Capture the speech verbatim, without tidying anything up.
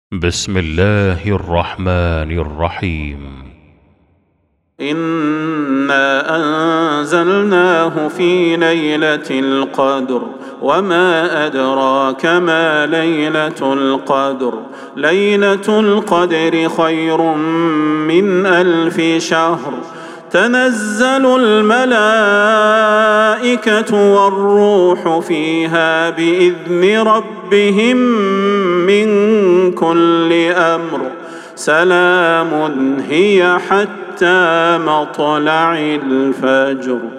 بسم الله الرحمن الرحيم. إنا أنزلناه في ليلة القدر وما أدراك ما ليلة القدر ليلة القدر خير من ألف شهر تنزل الملائكة والروح فيها بإذن ربهم من كل أمر سلام هي حتى مطلع الفجر.